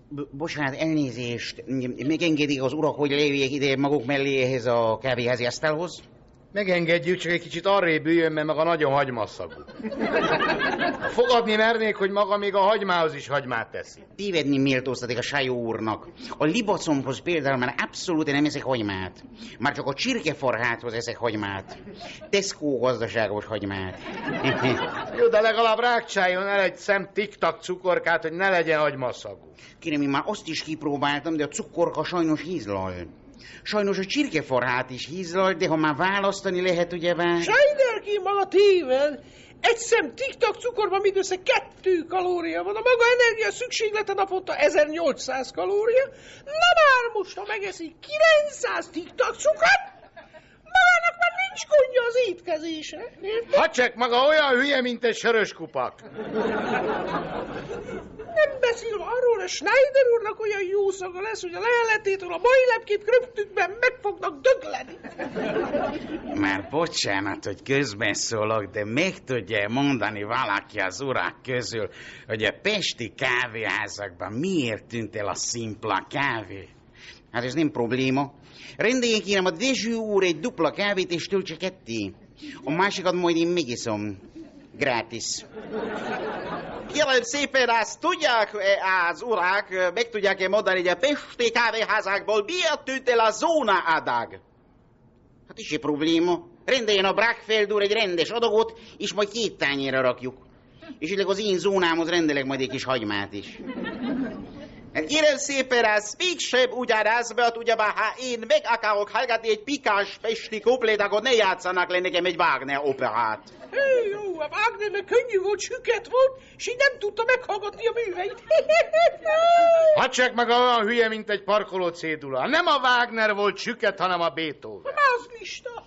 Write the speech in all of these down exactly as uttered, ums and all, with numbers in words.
Bocsánat, elnézést. Megengedik az urak, hogy lépjék ide maguk mellé ehhez a kávéházi asztalhoz? Megengedjük, csak egy kicsit arrébb üljön, mert maga nagyon hagymaszagú. Fogadni mernék, hogy maga még a hagymához is hagymát teszi. Tévedni méltóztatik a Sajó úrnak. A libacomhoz például már abszolút nem eszek hagymát. Már csak a csirkefarháthoz eszek hagymát. Tesco gazdaságos hagymát. Jó, de legalább rákcsáljon el egy szem tiktak cukorkát, hogy ne legyen hagymaszagú. Kérem, én már azt is kipróbáltam, de a cukorka sajnos hízlal. Sajnos a csirkefarhát is hízlal, de ha már választani lehet, ugye vár... Sajnálki, maga téved! Egy szem tiktak cukorban mindössze kettő kalória van, a maga energia szükséglete naponta ezernyolcszáz kalória, na már most, ha megeszik kilencszáz tiktak cukrot, magának már nincs gondja az étkezésre. Hacsek, maga olyan hülye, mint egy sörös kupak. Nem beszélve arról, hogy Schneider úrnak olyan jó szaga lesz, hogy a lejeletétől a mai lepkét kröptükben meg fognak dögleni. Már bocsánat, hogy közbeszólok, de meg tudja mondani valaki az urak közül, hogy a pesti kávéházakban miért tűnt el a szimpla kávé? Hát ez nem probléma. Rendeljék kérem a Dezső úr egy dupla kávét és töltse ketté. A másikat majd én megiszom. Gratis. Kérem szépen, azt tudják az urak, meg tudják-e mondani, hogy a pesti kávéházákból miért tűnt el a zóna adag? Hát is egy probléma. Rendeljen a Brackfeld úr egy rendes adagot, és majd két tányérra rakjuk. És illetve az én zónámhoz rendelek majd egy kis hagymát is. Hát kérem szépen, az mégsem ugyanaz, mert ugyebár, ha én meg akarok hallgatni egy pikás pesti kuplét, akkor ne játszanak le nekem egy Wagner operát. Hé, jó, a Wagnernek könnyű volt, süket volt, és így nem tudta meghallgatni a műveit. Hacsek, maga olyan hülye, mint egy parkoló cédula. Nem a Wagner volt süket, hanem a Beethoven. Az lista.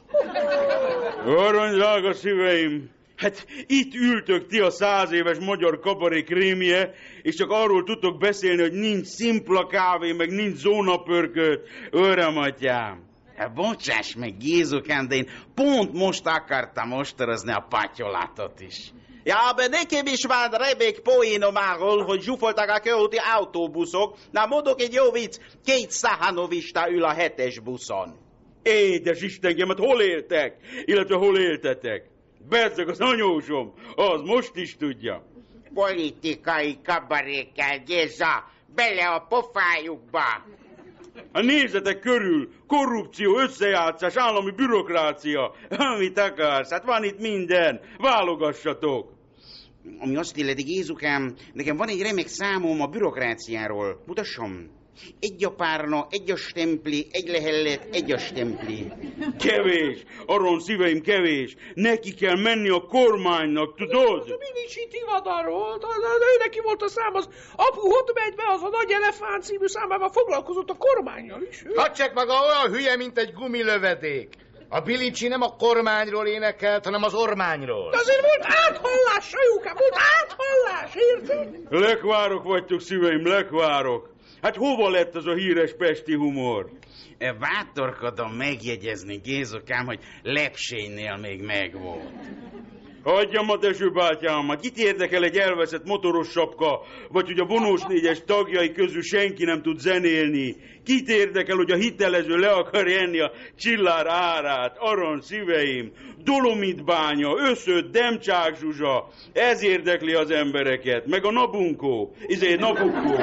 Arany, drága szíveim! Hát itt ültök ti a száz éves magyar kabaré krémje, és csak arról tudtok beszélni, hogy nincs szimpla kávé, meg nincs zónapörkölt. Öröm, atyám! Hát bocsáss meg, Gézukám, de én pont most akartam ostorozni a patyolatot is. Ja, de nekem is van remék poénom arról, hogy zsúfoltak a körúti autóbuszok. Na, mondok egy jó vicc, két szahanovista ül a hetes buszon. Édes Istenkemet, hol éltek? Illetve hol éltetek? Bezzeg az anyósom, az most is tudja. Politikai kabarékkel, Géza, bele a pofájukba. Hát nézzetek körül, korrupció, összejátszás, állami bürokrácia. Amit akarsz, hát van itt minden, válogassatok. Ami azt illeti, Gézukám, nekem van egy remek számom a bürokráciáról. Mutassom. Egy a párna, egy a stempli, egy lehellet, egy a stempli. Kevés, arról szíveim kevés. Neki kell menni a kormánynak, tudod? Az a Minicsi Tivadar volt, ő neki volt a szám, az Apu Hot megy be, az a Nagy Elefánt című számában foglalkozott a kormánnyal is. Hacsek, maga olyan hülye, mint egy gumilövedék. A Bilicsi nem a kormányról énekelt, hanem az ormányról. De azért volt áthallás, Sajókám, volt áthallás, érted? Lekvárok vagytok, szíveim, lekvárok. Hát hova lett az a híres pesti humor? Bátorkodom megjegyezni, Gézukám, hogy Lepsénynél még megvolt. Hagyjam a Dezső bátyámat, kit érdekel egy elveszett motoros sapka, vagy hogy a vonós négyes tagjai közül senki nem tud zenélni? Kit érdekel, hogy a hitelező le akarja enni a csillár árát? Arany szíveim, Dolomitbánya, Összöd, Demcsák Zsuzsa, ez érdekli az embereket, meg a Nabucco, izé Nabucco.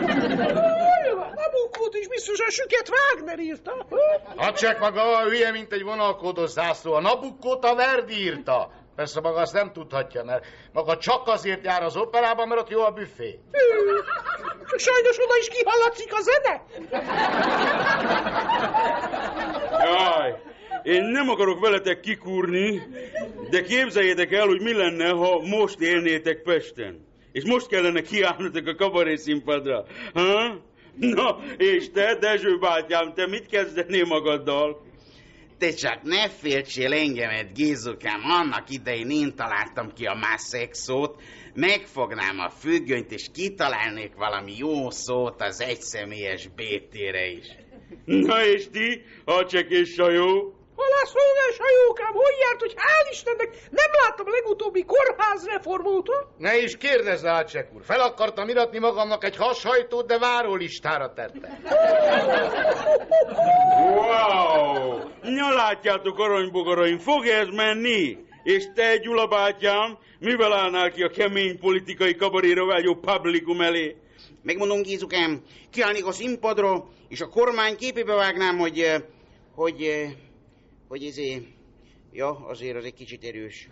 Nabuccót is biztosan süket Wagner írta. Hacsek, maga olyan hülye, mint egy vonalkódos zászló. A Nabuccót a Verdi írta. Persze maga azt nem tudhatja, mert maga csak azért jár az operában, mert ott jó a büfé. Csak sajnos oda is kihallatszik a zene. Jaj, én nem akarok veletek kikúrni, de képzeljétek el, hogy mi lenne, ha most élnétek Pesten. És most kellene kiállnotok a kabaré színpadra. Ha? Na, és te, Dezső bátyám, te mit kezdenél magaddal? Te csak ne féltsél engemet, Gézukám, annak idején én találtam ki a mászexót, megfognám a függönyt, és kitalálnék valami jó szót az egyszemélyes bé té-re is. Na és ti, Hacsek és Sajó? Hol szolgás hajókám, hogy járt, hogy hál' Istennek nem láttam a legutóbbi kórházreform óta? Ne is kérdezz, Ácsek úr. Fel akartam iratni magamnak egy hashajtót, de várólistára tette. Wow! Na látjátok, aranybogaраim, fog ez menni? És te, Gyula bátyám, mivel állnál ki a kemény politikai kabaréra vágyó publikum elé? Megmondom, Gézukám, kiállnék a színpadra, és a kormány képébe vágnám, hogy... eh, hogy... eh, hogy ezé... Ja, azért az egy kicsit erős.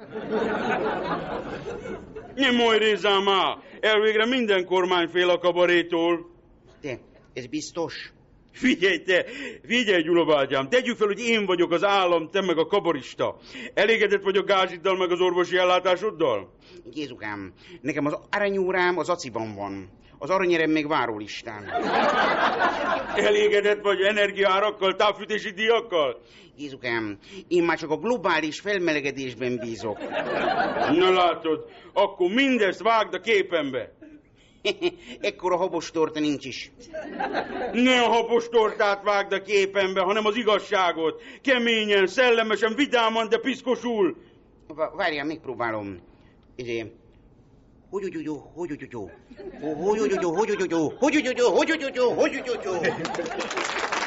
Nem majd rézzál már! Elvégre minden kormány fél a kabarétól. De, ez biztos? Figyelj te, figyelj Gyula bátyám, tegyük fel, hogy én vagyok az állam, te meg a kabarista. Elégedett vagy a gázsiddal meg az orvosi ellátásoddal? Gézukám, nekem az aranyórám az aciban van. Az aranyérem még várólistán. Elégedett vagy energiaárakkal, távfűtési díjakkal? Gézukám, én már csak a globális felmelegedésben bízok. Na látod, akkor mindezt vágd a képembe. Ekkora habostorta nincs is. Ne a habostortát vágd a képembe, hanem az igazságot. Keményen, szellemesen, vidáman, de piszkosul. Várjál, megpróbálom. Ezé... Hogy úgy, hogy úgy, hogy úgy, hogy úgy, hogy úgy, hogy úgy, hogy úgy, hogy úgy, hogy úgy, hogy úgy, hogy úgy, hogy úgy.